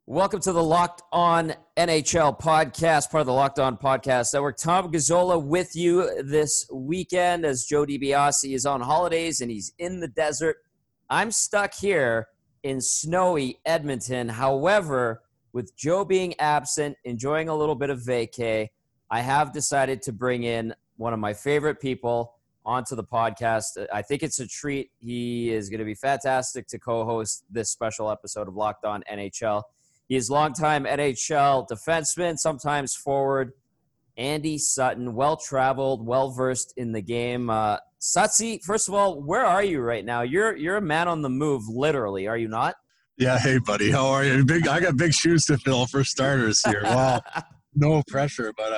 Welcome to the Locked On NHL podcast, part of the Locked On Podcast Network. Tom Gazzola with you this weekend as Joe DiBiase is on holidays and he's in the desert. I'm stuck here in snowy Edmonton. However, with Joe being absent, enjoying a little bit of vacay, I have decided to bring in one of my favorite people onto the podcast. I think it's a treat. He is going to be fantastic to co-host this special episode of Locked On NHL. He is longtime NHL defenseman, sometimes forward, Andy Sutton, well-traveled, well-versed in the game. Sutsy, first of all, where are you right now? You're a man on the move, literally, are you not? Yeah, hey, buddy. How are you? I got big shoes to fill for starters here. Wow, no pressure. But,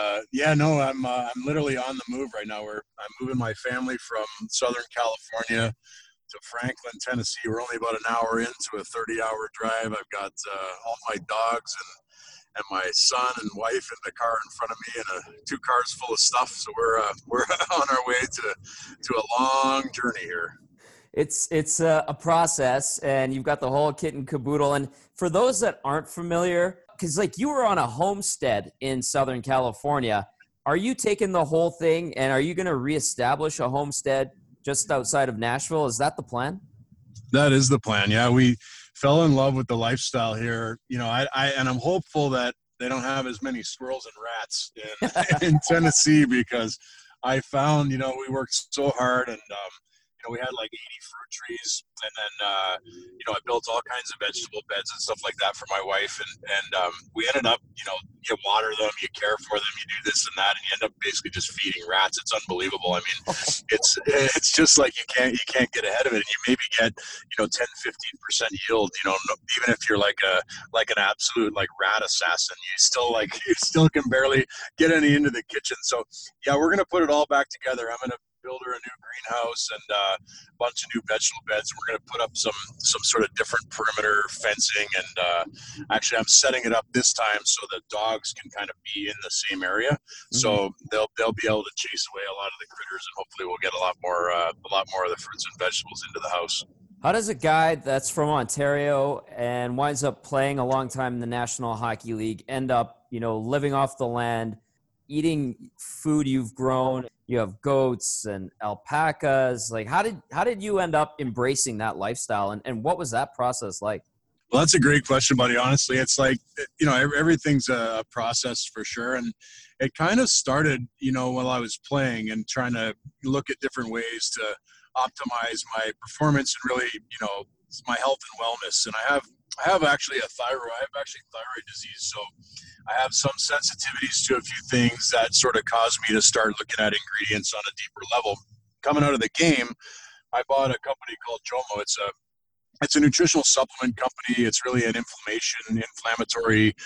I'm literally on the move right now. I'm moving my family from Southern California to Franklin, Tennessee. We're only about an hour into a 30-hour drive. I've got all my dogs and my son and wife in the car in front of me, and two cars full of stuff. So we're on our way to a long journey here. It's a process, and you've got the whole kit and caboodle. And for those that aren't familiar, because like you were on a homestead in Southern California, are you taking the whole thing, and are you going to reestablish a homestead just outside of Nashville? Is that the plan? That is the plan. Yeah, we fell in love with the lifestyle here. You know, and I'm hopeful that they don't have as many squirrels and rats in Tennessee, because I found, we worked so hard, and we had like 80 fruit trees, and then I built all kinds of vegetable beds and stuff like that for my wife, and we ended up, you water them, you care for them, you do this and that, and you end up basically just feeding rats. It's unbelievable. I mean, it's just like you can't get ahead of it, and you maybe get 10-15% yield. Even if you're like an absolute like rat assassin, you still can barely get any into the kitchen. So yeah, we're gonna put it all back together. I'm gonna build her a new greenhouse and a bunch of new vegetable beds. We're going to put up some sort of different perimeter fencing, and actually I'm setting it up this time so that dogs can kind of be in the same area. Mm-hmm. So they'll be able to chase away a lot of the critters, and hopefully we'll get a lot more of the fruits and vegetables into the house. How does a guy that's from Ontario and winds up playing a long time in the National Hockey League end up, living off the land, eating food you've grown? You have goats and alpacas. Like, how did you end up embracing that lifestyle, and what was that process like? Well, that's a great question, buddy. Honestly, it's like, everything's a process for sure. And it kind of started, while I was playing and trying to look at different ways to optimize my performance and really, my health and wellness. And I have actually thyroid disease. So I have some sensitivities to a few things that sort of caused me to start looking at ingredients on a deeper level. Coming out of the game, I bought a company called Jomo. It's a nutritional supplement company. It's really an inflammation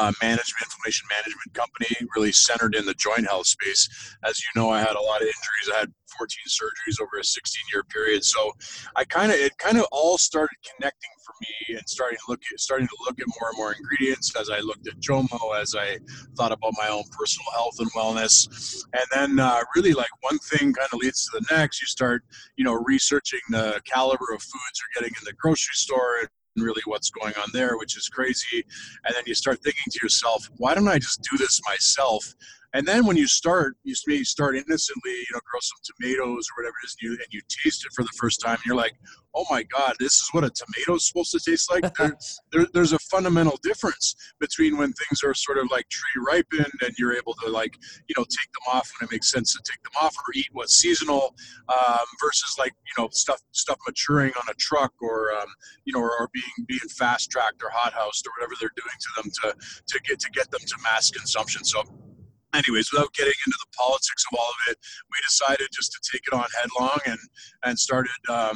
management company, really centered in the joint health space. As you know, I had a lot of injuries. I had 14 surgeries over a 16-year period. So it kind of all started connecting for me, and starting to look at more and more ingredients as I looked at Jomo, as I thought about my own personal health and wellness. And then really, like, one thing kind of leads to the next. You start, researching the caliber of foods you're getting in the grocery store, and really what's going on there, which is crazy. And then you start thinking to yourself, why don't I just do this myself? And then when you start innocently, grow some tomatoes or whatever it is, and you taste it for the first time, and you're like, oh my God, this is what a tomato is supposed to taste like. There's a fundamental difference between when things are sort of like tree ripened and you're able to take them off when it makes sense to take them off, or eat what's seasonal, versus stuff maturing on a truck, or being fast tracked or hot housed or whatever they're doing to them to get them to mass consumption. So anyways, without getting into the politics of all of it, we decided just to take it on headlong, and started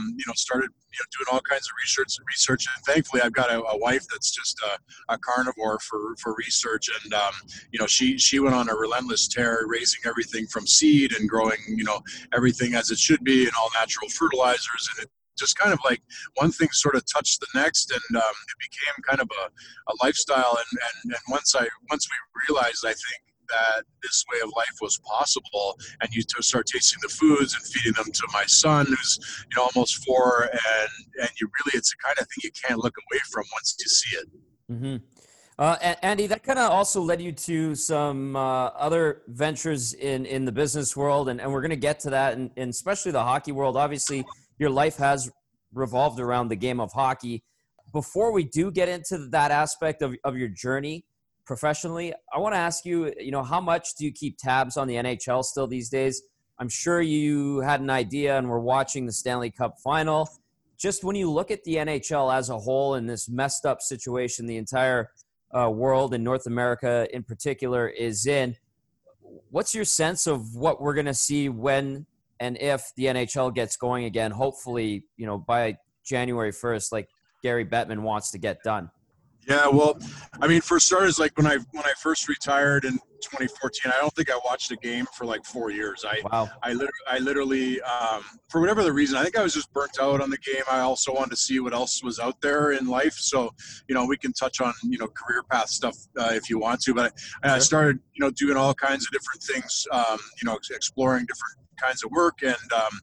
doing all kinds of research. And thankfully, I've got a wife that's just a carnivore for research, and she went on a relentless tear, raising everything from seed and growing everything as it should be, and all natural fertilizers, and it just kind of like one thing sort of touched the next, and it became kind of a lifestyle. And once we realized, I think, that this way of life was possible, and you to start tasting the foods and feeding them to my son, who's almost 4, and you really, it's the kind of thing you can't look away from once you see it. Mm-hmm. Andy, that kind of also led you to some other ventures in the business world, and we're going to get to that, and especially the hockey world. Obviously, your life has revolved around the game of hockey. Before we do get into that aspect of your journey professionally, I want to ask you, how much do you keep tabs on the NHL still these days? I'm sure you had an idea and were watching the Stanley Cup final. Just when you look at the NHL as a whole in this messed up situation, the entire world and North America in particular is in, what's your sense of what we're going to see when and if the NHL gets going again, hopefully, by January 1st, like Gary Bettman wants to get done? Yeah, well, I mean, for starters, like when I first retired in 2014, I don't think I watched a game for like 4 years. Wow. I literally, for whatever the reason, I think I was just burnt out on the game. I also wanted to see what else was out there in life. So, we can touch on career path stuff if you want to. But I started doing all kinds of different things. Exploring different kinds of work, and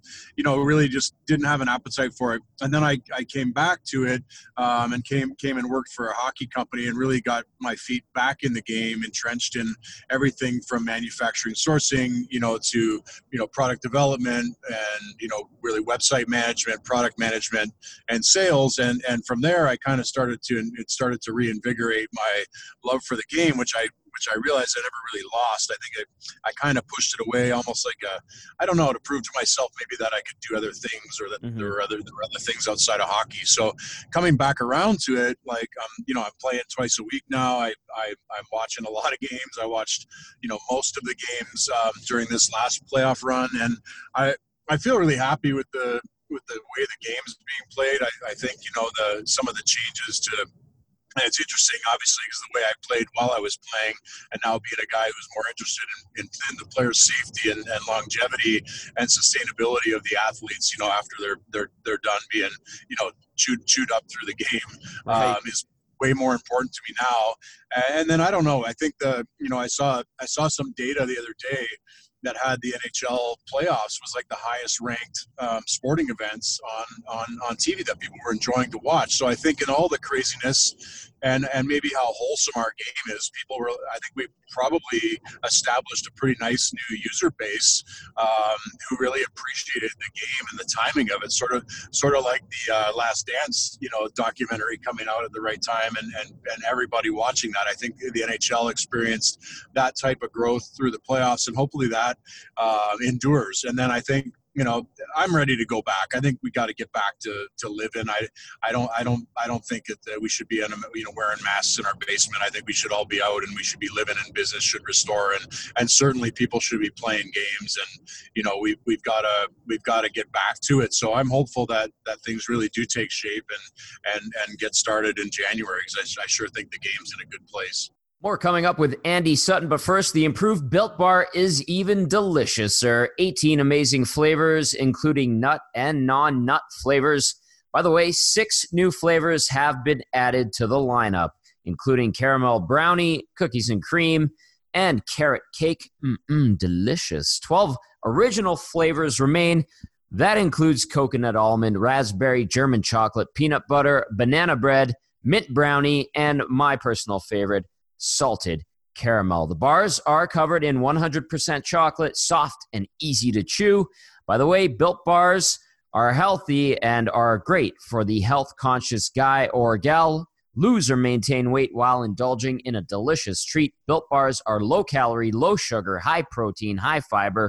really just didn't have an appetite for it. And then I came back to it, and came and worked for a hockey company, and really got my feet back in the game, entrenched in everything from manufacturing, sourcing, to product development, and really website management, product management, and sales. And from there, I kind of started to reinvigorate my love for the game, which I realized I never really lost. I think I kind of pushed it away, almost like I don't know, to prove to myself maybe that I could do other things, or that there were other things outside of hockey. So coming back around to it, like I'm playing twice a week now. I'm watching a lot of games. I watched most of the games during this last playoff run, and I feel really happy with the way the game is being played. I think some of the changes to. And it's interesting, obviously, because the way I played while I was playing, and now being a guy who's more interested in the player's safety and longevity and sustainability of the athletes, after they're done being, chewed up through the game, is way more important to me now. And then I don't know. I think I saw some data the other day that had the NHL playoffs was like the highest ranked sporting events on TV that people were enjoying to watch. So I think in all the craziness and maybe how wholesome our game is, I think we probably established a pretty nice new user base who really appreciated the game and the timing of it. Sort of like the Last Dance, documentary coming out at the right time, and everybody watching that. I think the NHL experienced that type of growth through the playoffs, and hopefully that endures. And then I think I'm ready to go back. I think we got to get back to living. I don't think that we should be wearing masks in our basement. I think we should all be out, and we should be living, and business should restore, and certainly people should be playing games, and we've got to get back to it. So I'm hopeful that things really do take shape and get started in January, because I sure think the game's in a good place. More coming up with Andy Sutton, but first, the improved Built Bar is even deliciouser. 18 amazing flavors, including nut and non-nut flavors. By the way, 6 new flavors have been added to the lineup, including caramel brownie, cookies and cream, and carrot cake. Delicious. 12 original flavors remain. That includes coconut almond, raspberry, German chocolate, peanut butter, banana bread, mint brownie, and my personal favorite, salted caramel. The bars are covered in 100% chocolate, soft and easy to chew. By the way, Built Bars are healthy and are great for the health-conscious guy or gal. Lose or maintain weight while indulging in a delicious treat. Built Bars are low-calorie, low-sugar, high-protein, high-fiber.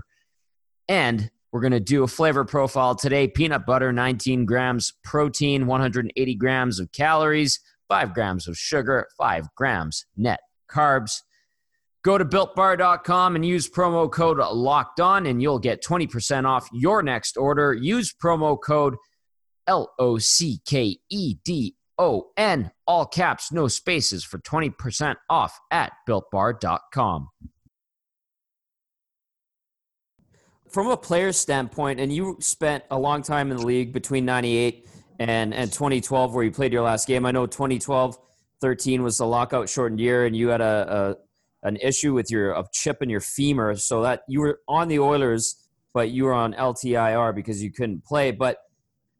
And we're going to do a flavor profile today. Peanut butter, 19 grams protein, 180 grams of calories, 5 grams of sugar, 5 grams net carbs. Go to BuiltBar.com and use promo code LOCKEDON, and you'll get 20% off your next order. Use promo code LOCKEDON, all caps, no spaces, for 20% off at BuiltBar.com. From a player's standpoint, and you spent a long time in the league between 98 and 2012, where you played your last game. I know 2012-13 was the lockout shortened year, and you had an issue with a chip in your femur, so that you were on the Oilers, but you were on LTIR because you couldn't play. But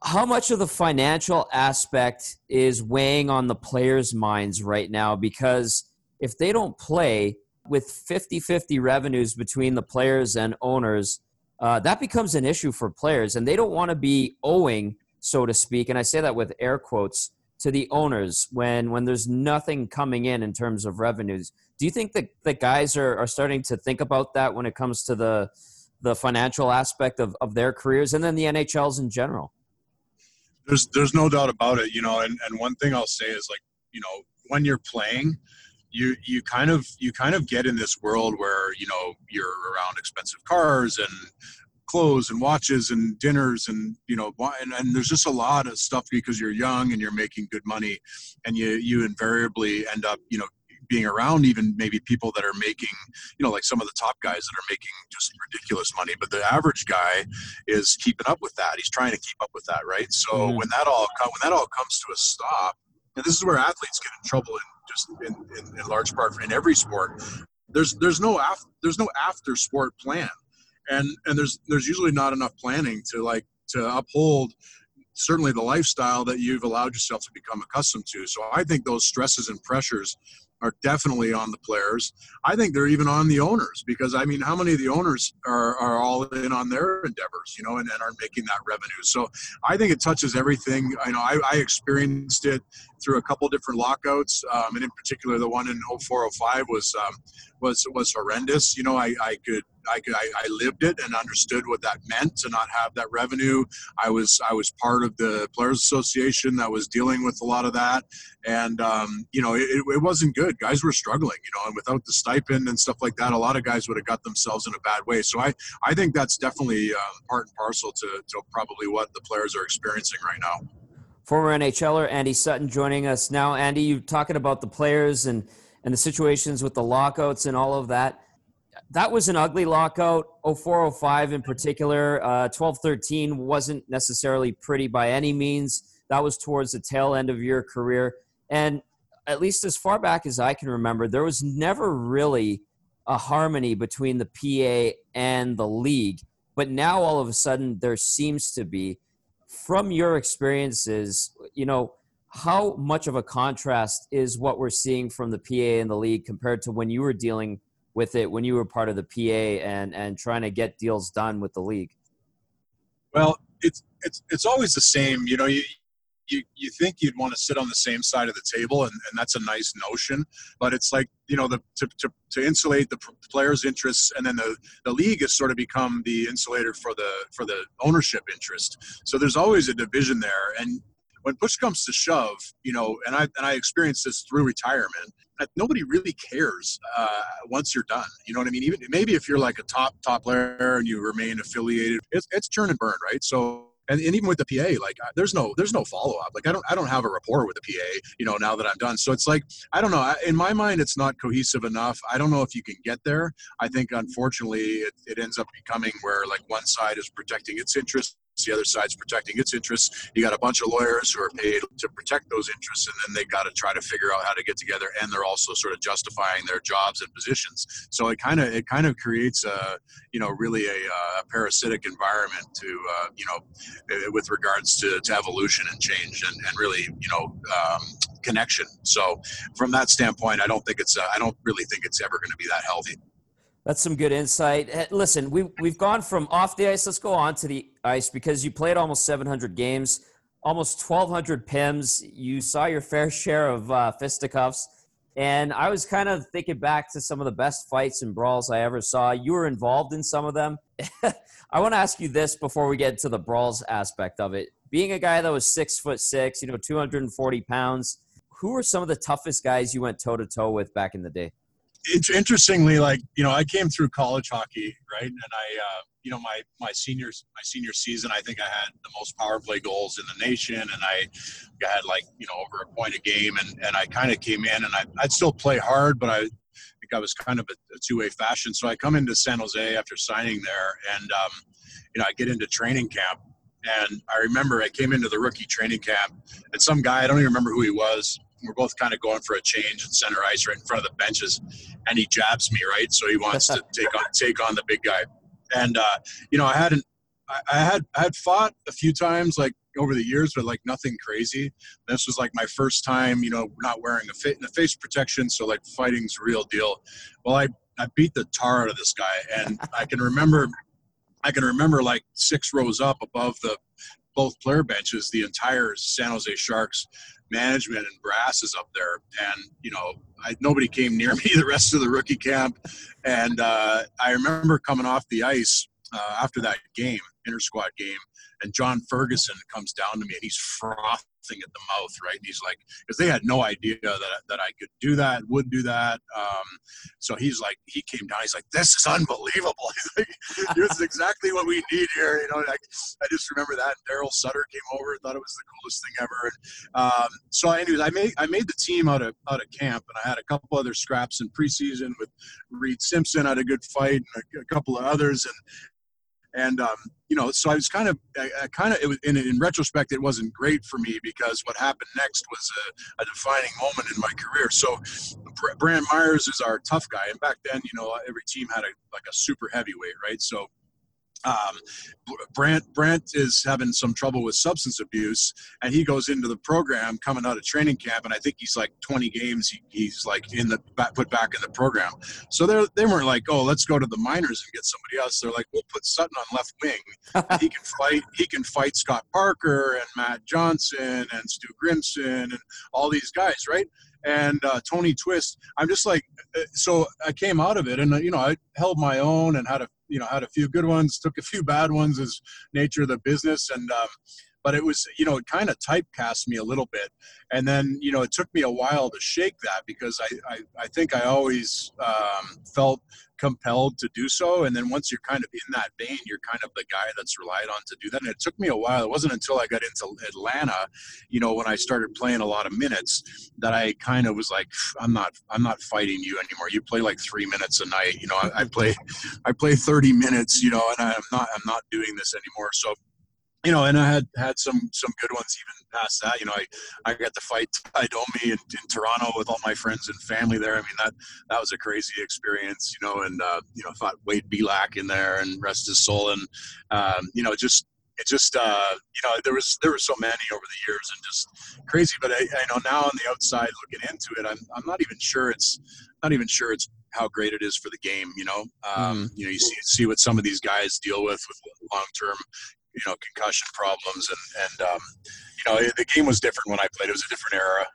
How much of the financial aspect is weighing on the players' minds right now? Because if they don't play with 50-50 revenues between the players and owners, that becomes an issue for players. And they don't want to be owing, so to speak, and I say that with air quotes, to the owners when there's nothing coming in terms of revenues. Do you think that the guys are starting to think about that when it comes to the financial aspect of their careers and then the NHLs in general? There's no doubt about it, and one thing I'll say is, like, when you're playing, you kind of get in this world where, you're around expensive cars and clothes and watches and dinners and, and there's just a lot of stuff because you're young and you're making good money, and you invariably end up, being around even maybe people that are making, like some of the top guys that are making just ridiculous money, but the average guy is keeping up with that. He's trying to keep up with that, right? So when that all comes to a stop, and this is where athletes get in trouble in large part in every sport. There's no after sport plan, and there's usually not enough planning to uphold certainly the lifestyle that you've allowed yourself to become accustomed to. So I think those stresses and pressures are definitely on the players. I think they're even on the owners, because I mean, how many of the owners are all in on their endeavors, and aren't making that revenue? So I think it touches everything. I experienced it through a couple different lockouts, and in particular, the one in 04-05 was horrendous. I lived it and understood what that meant to not have that revenue. I was part of the Players Association that was dealing with a lot of that, and it wasn't good. Guys were struggling, and without the stipend and stuff like that, a lot of guys would have got themselves in a bad way. So I think that's definitely part and parcel to probably what the players are experiencing right now. Former NHLer Andy Sutton joining us now. Andy, you talking about the players and the situations with the lockouts and all of that. That was an ugly lockout. 04-05 in particular. 12-13 wasn't necessarily pretty by any means. That was towards the tail end of your career. And at least as far back as I can remember, there was never really a harmony between the PA and the league. But now all of a sudden there seems to be. From your experiences, how much of a contrast is what we're seeing from the PA and the league compared to when you were dealing with it, when you were part of the PA and trying to get deals done with the league? Well, it's always the same. You think you'd want to sit on the same side of the table, and that's a nice notion, but it's like, to insulate the players' interests, and then the league has sort of become the insulator for the ownership interest. So there's always a division there, and when push comes to shove, and I experienced this through retirement, nobody really cares once you're done. You know what I mean? Even maybe if you're like a top player and you remain affiliated, it's churn and burn, right? So. And even with the PA, like there's no follow up. Like I don't have a rapport with the PA, now that I'm done. So it's like, I don't know. In my mind, it's not cohesive enough. I don't know if you can get there. I think unfortunately it ends up becoming where like one side is protecting its interests, the other side's protecting its interests. You got a bunch of lawyers who are paid to protect those interests, and then they got to try to figure out how to get together, and they're also sort of justifying their jobs and positions. So it kind of creates really a parasitic environment to with regards to evolution and change and really connection. So from that standpoint, I don't really think it's ever going to be that healthy. That's some good insight. Listen, we've gone from off the ice. Let's go on to the ice, because you played almost 700 games, almost 1,200 PIMs. You saw your fair share of fisticuffs. And I was kind of thinking back to some of the best fights and brawls I ever saw. You were involved in some of them. I want to ask you this before we get to the brawls aspect of it. Being a guy that was 6'6", 240 pounds, who were some of the toughest guys you went toe-to-toe with back in the day? It's interestingly, I came through college hockey, right? And I, my senior season, I think I had the most power play goals in the nation, and I had over a point a game, and I kind of came in, and I'd still play hard, but I think I was kind of a two-way fashion. So I come into San Jose after signing there, and I get into training camp, and I remember I came into the rookie training camp, and some guy, I don't even remember who he was. We're both kind of going for a change in center ice right in front of the benches, and he jabs me, right? So he wants to take on the big guy. And I had fought a few times, like over the years, but like nothing crazy. This was like my first time, not wearing a face protection. So like fighting's a real deal. Well, I beat the tar out of this guy, and I can remember like 6 rows up above both player benches, the entire San Jose Sharks management and brass is up there. And, nobody came near me the rest of the rookie camp. And I remember coming off the ice after that game, inter-squad game, and John Ferguson comes down to me and he's frothing at the mouth, right? And he's like, because they had no idea that I could do that, would do that. So he came down, he's like, this is unbelievable. He's like, this is exactly what we need here. I just remember that. Daryl Sutter came over, thought it was the coolest thing ever. And so anyways, I made the team out of camp, and I had a couple other scraps in preseason with Reed Simpson, had a good fight, and a couple of others. And so I was it was in retrospect, it wasn't great for me because what happened next was a defining moment in my career. So Brant Myers is our tough guy. And back then, every team had a super heavyweight, right? So Brant is having some trouble with substance abuse, and he goes into the program coming out of training camp, and I think he's like 20 games he's like put back in the program. So they weren't like, oh, let's go to the minors and get somebody else. They're like, we'll put Sutton on left wing. And he can fight Scott Parker and Matt Johnson and Stu Grimson and all these guys, right? And Tony Twist. I'm just like, so I came out of it, and I held my own and had a few good ones, took a few bad ones as nature of the business. And, but it was, it kind of typecast me a little bit. And then, it took me a while to shake that because I think I always felt compelled to do so. And then once you're kind of in that vein, you're kind of the guy that's relied on to do that. And it took me a while. It wasn't until I got into Atlanta, when I started playing a lot of minutes, that I kind of was like, I'm not fighting you anymore. You play like 3 minutes a night. I play 30 minutes, and I'm not doing this anymore. So, and I had some good ones even past that. I got to fight Ty Domi in Toronto with all my friends and family there. I mean, that was a crazy experience, and fought Wade Belak in there and rest his soul. And, there were so many over the years and just crazy. But I know now on the outside looking into it, I'm not even sure it's how great it is for the game. You see what some of these guys deal with long-term, concussion problems, and the game was different when I played. It was a different era.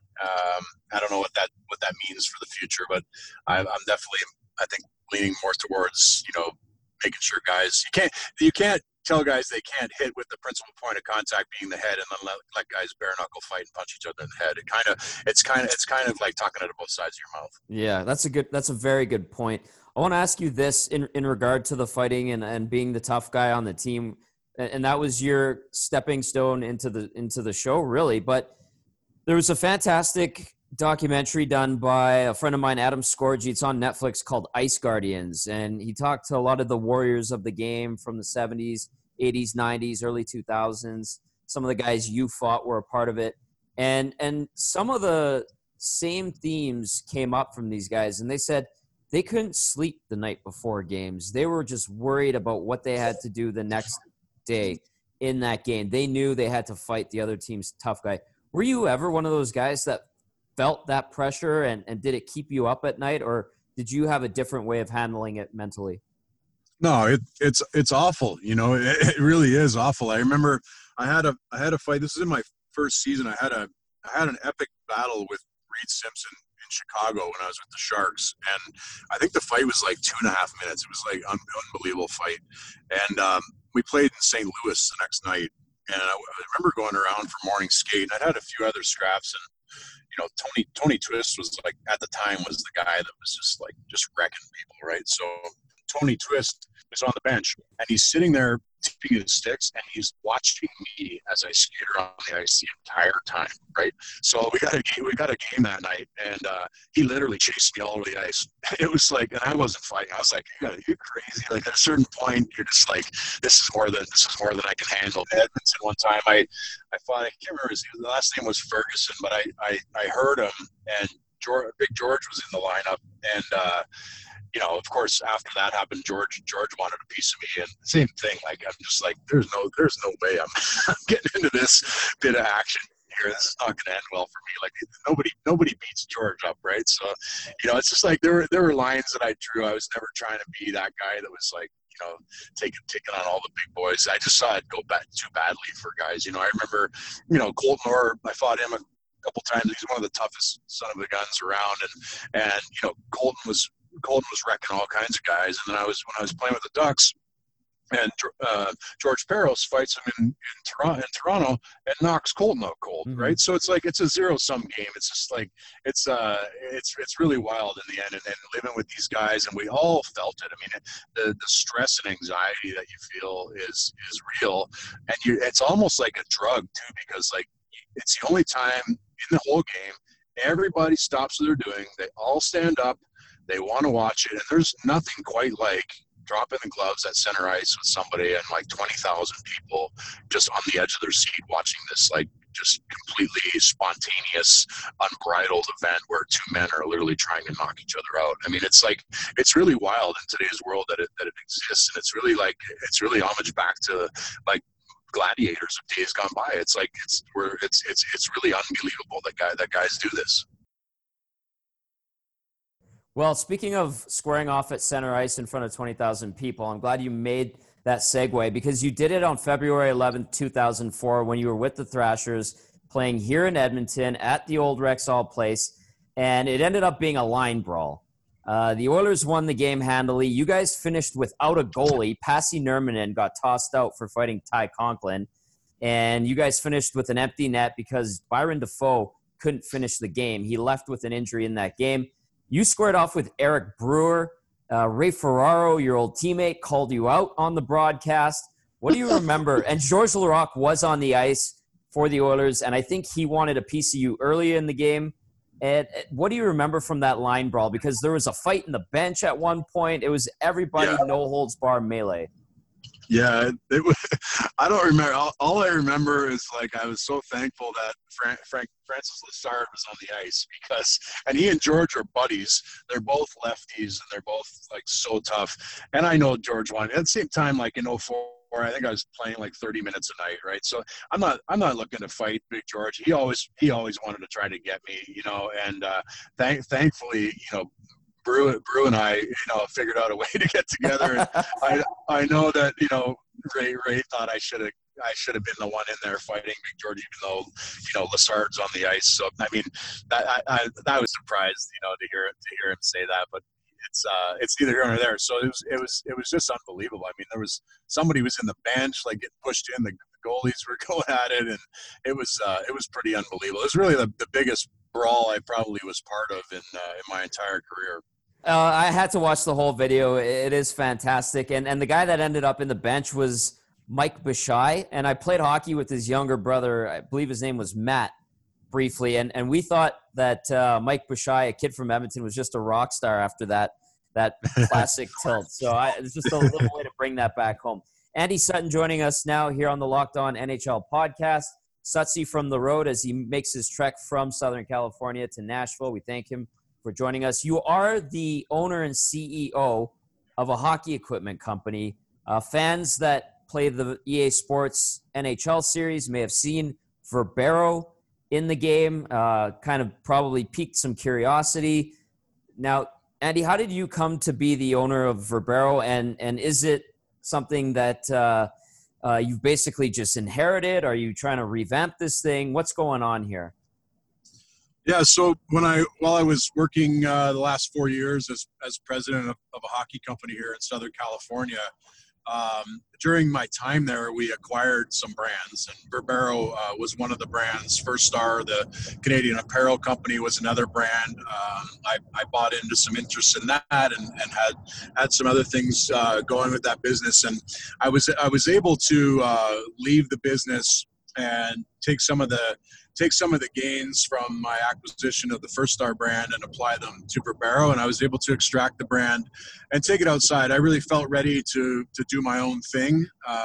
I don't know what that means for the future, but I'm definitely, I think, leaning more towards making sure guys you can't tell guys they can't hit with the principal point of contact being the head, and then let guys bare knuckle fight and punch each other in the head. It's kind of like talking out of both sides of your mouth. Yeah, that's a very good point. I want to ask you this in regard to the fighting and being the tough guy on the team. And that was your stepping stone into the show, really. But there was a fantastic documentary done by a friend of mine, Adam Scorgi. It's on Netflix, called Ice Guardians. And he talked to a lot of the warriors of the game from the 70s, 80s, 90s, early 2000s. Some of the guys you fought were a part of it. And some of the same themes came up from these guys. And they said they couldn't sleep the night before games. They were just worried about what they had to do the next day in that game. They knew they had to fight the other team's tough guy. Were you ever one of those guys that felt that pressure, and did it keep you up at night, or did you have a different way of handling it mentally? No, it's awful. It really is awful. I remember I had a fight. This is in my first season. I had an epic battle with Reed Simpson in Chicago when I was with the Sharks, and I think the fight was like 2.5 minutes. It was like unbelievable fight, and we played in St. Louis the next night, and I remember going around for morning skate. I'd had a few other scraps, and Tony Twist was like, at the time, was the guy that was just wrecking people, right? So Tony Twist is on the bench, and he's sitting there tipping his sticks, and he's watching me as I skate around the ice the entire time, right? So we got a game that night, and he literally chased me all over the ice. It was like, and I wasn't fighting. I was like, you're crazy. Like, at a certain point, you're just like, this is more than I can handle. Edmonton one time, I fought. I can't remember the last name was Ferguson, but I heard him, and Big George was in the lineup, and of course, after that happened, George wanted a piece of me, and same thing. Like, I'm just like, there's no way I'm getting into this bit of action here. This is not going to end well for me. Like, nobody beats George up, right? So, it's just like there were lines that I drew. I was never trying to be that guy that was like, taking on all the big boys. I just saw it go back too badly for guys. I remember, Colton Orr, I fought him a couple times. He's one of the toughest son of a guns around, and Colton was wrecking all kinds of guys. And then when I was playing with the Ducks, and George Peros fights him in Toronto and knocks Colton out cold, Mm-hmm. right? So it's like it's a zero-sum game. It's just like it's really wild in the end. And living with these guys, and we all felt it. I mean, the stress and anxiety that you feel is real, and it's almost like a drug too, because like it's the only time in the whole game everybody stops what they're doing. They all stand up. They want to watch it, and there's nothing quite like dropping the gloves at center ice with somebody and like 20,000 people just on the edge of their seat watching this like just completely spontaneous, unbridled event where two men are literally trying to knock each other out. I mean, it's really wild in today's world that it exists, and it's really homage back to like gladiators of days gone by. It's like it's really unbelievable that guys do this. Well, speaking of squaring off at center ice in front of 20,000 people, I'm glad you made that segue because you did it on February 11th, 2004, when you were with the Thrashers playing here in Edmonton at the old Rexall Place, and it ended up being a line brawl. The Oilers won the game handily. You guys finished without a goalie. Pasi Nurminen got tossed out for fighting Ty Conklin, and you guys finished with an empty net because Byron Defoe couldn't finish the game. He left with an injury in that game. You squared off with Eric Brewer. Ray Ferraro, your old teammate, called you out on the broadcast. What do you remember? And Georges Laraque was on the ice for the Oilers, and I think he wanted a piece of you early in the game. And what do you remember from that line brawl? Because there was a fight in the bench at one point. It was everybody no-holds-barred melee. Yeah, it was. I don't remember. All I remember is like I was so thankful that Francis Lessard was on the ice and he and George are buddies. They're both lefties and they're both like so tough. And I know George won. At the same time, like in 2004, I think I was playing like 30 minutes a night, right? So I'm not looking to fight Big George. He always wanted to try to get me, and thankfully, Brew and I, figured out a way to get together. And I know that, Ray thought I should have been the one in there fighting Big George, even though, Lessard's on the ice. So, I mean, I was surprised, to hear him say that, but it's neither here nor there. So it was just unbelievable. I mean, somebody was in the bench, like getting pushed in, the goalies were going at it, and it was pretty unbelievable. It was really the biggest brawl I probably was part of in my entire career. I had to watch the whole video. It is fantastic. And the guy that ended up in the bench was Mike Bashai. And I played hockey with his younger brother. I believe his name was Matt, briefly. And we thought that Mike Bashai, a kid from Edmonton, was just a rock star after that classic tilt. So it's just a little way to bring that back home. Andy Sutton joining us now here on the Locked On NHL podcast. Sutsy from the road as he makes his trek from Southern California to Nashville. We thank him for joining us. You are the owner and CEO of a hockey equipment company. Fans that play the EA Sports NHL series may have seen Verbero in the game, kind of probably piqued some curiosity. Now, Andy, how did you come to be the owner of Verbero, and is it something that you've basically just inherited? Are you trying to revamp this thing? What's going on here? Yeah, so while I was working the last 4 years as president of a hockey company here in Southern California, during my time there, we acquired some brands, and Verbero was one of the brands. First Star, the Canadian apparel company, was another brand. I bought into some interest in that and had some other things going with that business, and I was able to leave the business and take some of the gains from my acquisition of the First Star brand and apply them to Verbero, and I was able to extract the brand and take it outside. I really felt ready to do my own thing,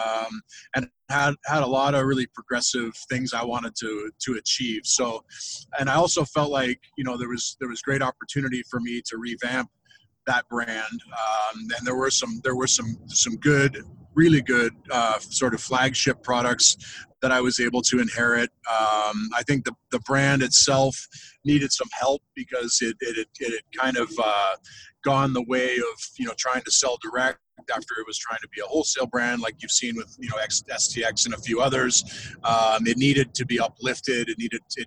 and had a lot of really progressive things I wanted to achieve. So, and I also felt like there was great opportunity for me to revamp that brand. And there were some good, really good sort of flagship products that I was able to inherit. I think the brand itself needed some help because it had kind of gone the way of trying to sell direct after it was trying to be a wholesale brand like you've seen with STX and a few others. It needed to be uplifted. It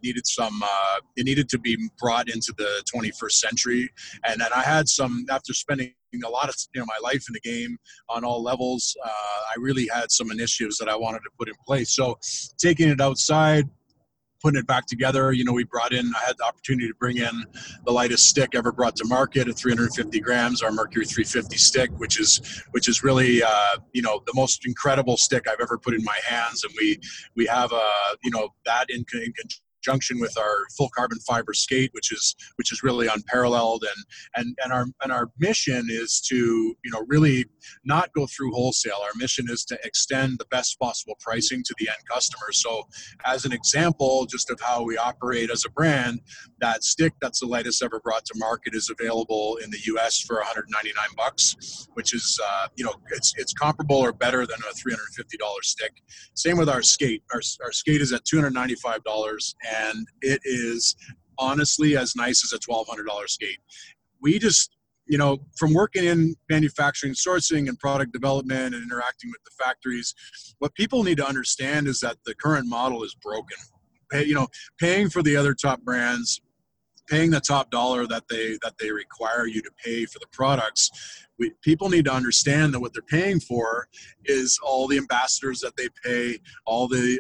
needed to be brought into the 21st century. And then I had after spending a lot of my life in the game on all levels, I really had some initiatives that I wanted to put in place. So taking it outside, putting it back together, I had the opportunity to bring in the lightest stick ever brought to market at 350 grams, our Mercury 350 stick, which is really, the most incredible stick I've ever put in my hands. And we have, that in conjunction with our full carbon fiber skate, which is really unparalleled. And our mission is to, really not go through wholesale. Our mission is to extend the best possible pricing to the end customer. So as an example, just of how we operate as a brand, that stick that's the lightest ever brought to market is available in the US for $199, which is, it's comparable or better than a $350 stick. Same with our skate. Our skate is at $295, and it is honestly as nice as a $1,200 skate. We just, from working in manufacturing, sourcing, and product development and interacting with the factories, what people need to understand is that the current model is broken. Paying for the other top brands, paying the top dollar that they require you to pay for the products. People need to understand that what they're paying for is all the ambassadors that they pay, all the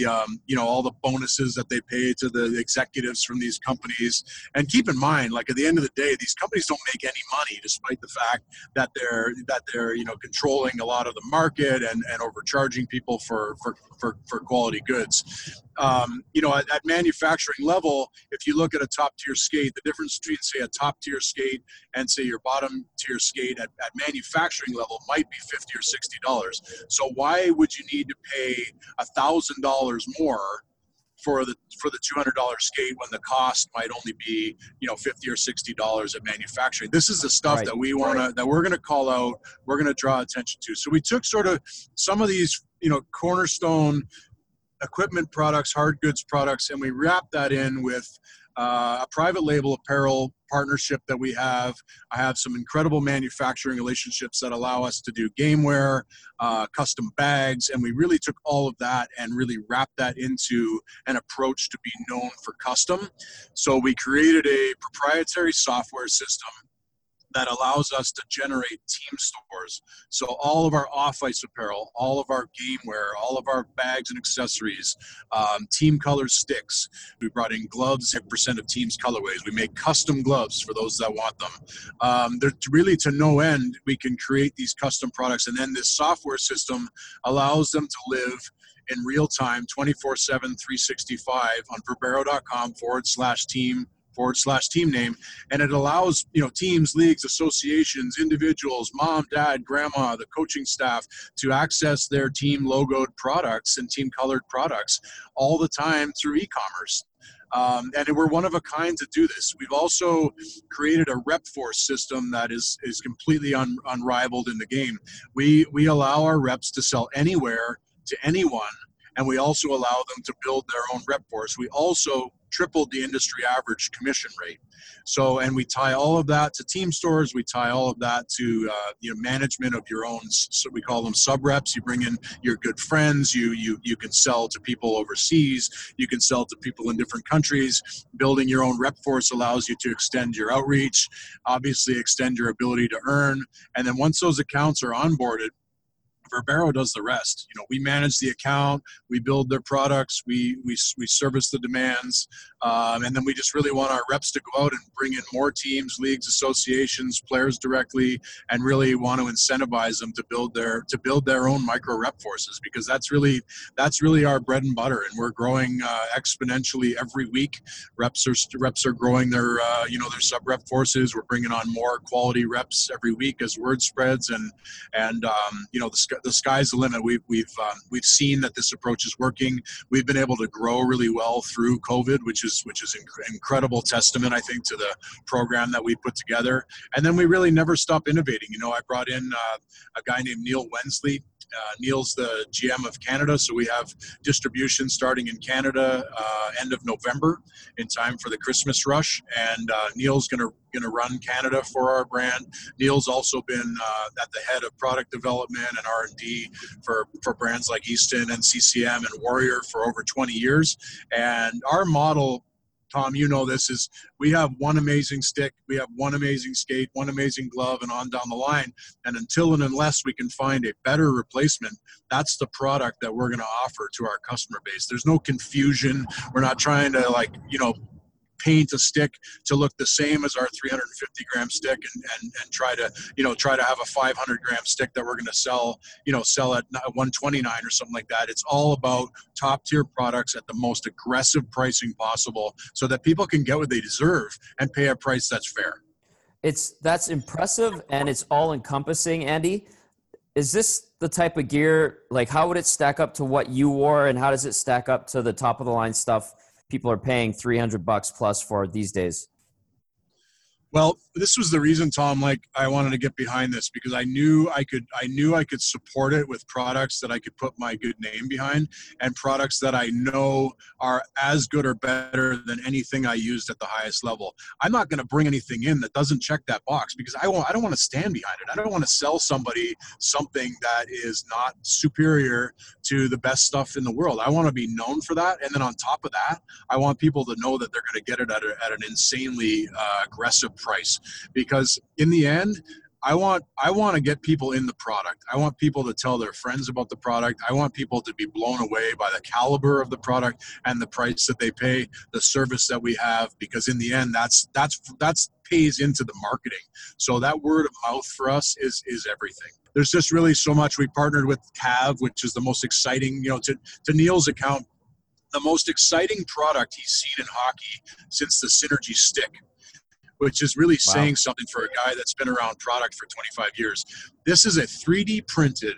bonuses that they pay to the executives from these companies. And keep in mind, like at the end of the day, these companies don't make any money, despite the fact that they're controlling a lot of the market and overcharging people for quality goods. At manufacturing level, if you look at a top tier skate, the difference between say a top tier skate and say your bottom tier skate at manufacturing level might be $50 or $60. So why would you need to pay $1,000 more for the $200 skate when the cost might only be $50 or $60 at manufacturing? This is the stuff Right. that we're gonna call out, we're gonna draw attention to. So we took sort of some of these cornerstone equipment products, hard goods products, and we wrap that in with a private label apparel partnership that we have. I have some incredible manufacturing relationships that allow us to do game wear, custom bags, and we really took all of that and really wrapped that into an approach to be known for custom. So we created a proprietary software system that allows us to generate team stores. So all of our off-ice apparel, all of our game wear, all of our bags and accessories, team color sticks. We brought in gloves, 10% of team's colorways. We make custom gloves for those that want them. They're really to no end. We can create these custom products, and then this software system allows them to live in real time, 24/7, 365 on Verbero.com/team name, and it allows teams, leagues, associations, individuals, mom, dad, grandma, the coaching staff to access their team logoed products and team colored products all the time through e-commerce. And we're one of a kind to do this. We've also created a rep force system that is completely unrivaled in the game. We allow our reps to sell anywhere to anyone, and we also allow them to build their own rep force. We also tripled the industry average commission rate. So, and we tie all of that to team stores. We tie all of that to management of your own. So we call them sub reps. You bring in your good friends. You can sell to people overseas. You can sell to people in different countries. Building your own rep force allows you to extend your outreach, obviously extend your ability to earn. And then once those accounts are onboarded, Verbero does the rest. We manage the account, we build their products, we service the demands, and then we just really want our reps to go out and bring in more teams, leagues, associations, players directly, and really want to incentivize them to build their own micro rep forces, because that's really our bread and butter, and we're growing exponentially every week. Reps are growing their their sub rep forces. We're bringing on more quality reps every week as word spreads, and the sky's the limit. We've seen that this approach is working. We've been able to grow really well through COVID, which is incredible testament, I think, to the program that we put together. And then we really never stop innovating. I brought in a guy named Neil Wensley. Neil's the GM of Canada, so we have distribution starting in Canada end of November in time for the Christmas rush. And Neil's going to run Canada for our brand. Neil's also been at the head of product development and R&D for brands like Easton and CCM and Warrior for over 20 years. And our model, Tom, this is we have one amazing stick, we have one amazing skate, one amazing glove, and on down the line. And until and unless we can find a better replacement, that's the product that we're going to offer to our customer base. There's no confusion. We're not trying to paint a stick to look the same as our 350 gram stick and try to have a 500 gram stick that we're going to sell at 129 or something like that. It's all about top tier products at the most aggressive pricing possible so that people can get what they deserve and pay a price that's fair. That's impressive, and it's all encompassing. Andy, is this the type of gear, like how would it stack up to what you wore, and how does it stack up to the top of the line stuff people are paying $300 plus for these days? Well, this was the reason, Tom, I wanted to get behind this because I knew I could support it with products that I could put my good name behind and products that I know are as good or better than anything I used at the highest level. I'm not going to bring anything in that doesn't check that box because I don't want to stand behind it. I don't want to sell somebody something that is not superior to the best stuff in the world. I want to be known for that. And then on top of that, I want people to know that they're going to get it at an insanely aggressive price, because in the end, I want to get people in the product. I want people to tell their friends about the product. I want people to be blown away by the caliber of the product and the price that they pay, the service that we have, because in the end, that's pays into the marketing. So that word of mouth for us is everything. There's just really so much. We partnered with Cav, which is the most exciting, to Neil's account, the most exciting product he's seen in hockey since the Synergy stick, which is really saying something for a guy that's been around product for 25 years. This is a 3D printed,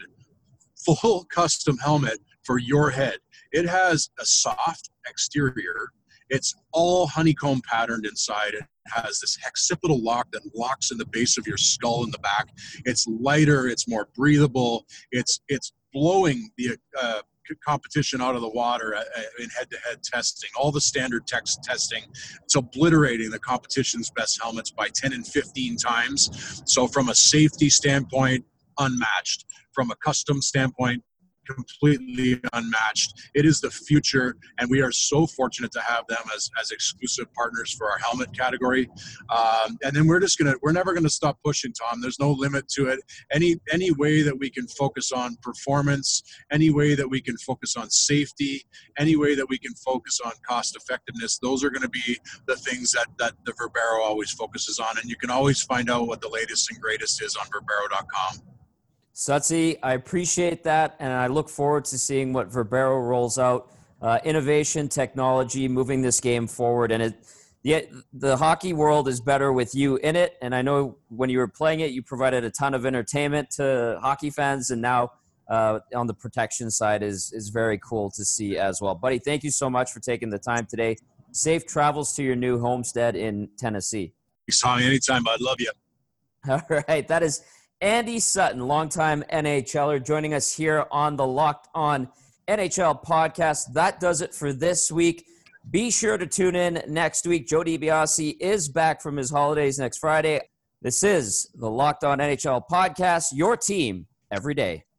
full custom helmet for your head. It has a soft exterior. It's all honeycomb patterned inside. It has this hexapital lock that locks in the base of your skull in the back. It's lighter. It's more breathable. It's blowing the competition out of the water in head-to-head testing, all the standard testing. It's obliterating the competition's best helmets by 10 and 15 times. So from a safety standpoint, unmatched. From a custom standpoint, completely unmatched. It is the future, and we are so fortunate to have them as exclusive partners for our helmet category. And then we're never gonna stop pushing, Tom. There's no limit to it. Any way that we can focus on performance, any way that we can focus on safety, any way that we can focus on cost effectiveness, those are gonna be the things that the Verbero always focuses on. And you can always find out what the latest and greatest is on Verbero.com. Sutsy, I appreciate that, and I look forward to seeing what Verbero rolls out. Innovation, technology, moving this game forward, and the hockey world is better with you in it. And I know when you were playing it, you provided a ton of entertainment to hockey fans, and now on the protection side is very cool to see as well. Buddy, thank you so much for taking the time today. Safe travels to your new homestead in Tennessee. Thanks, Tommy. Anytime, bud. Love you. All right, that is Andy Sutton, longtime NHLer, joining us here on the Locked On NHL podcast. That does it for this week. Be sure to tune in next week. Joe DiBiase is back from his holidays next Friday. This is the Locked On NHL podcast, your team every day.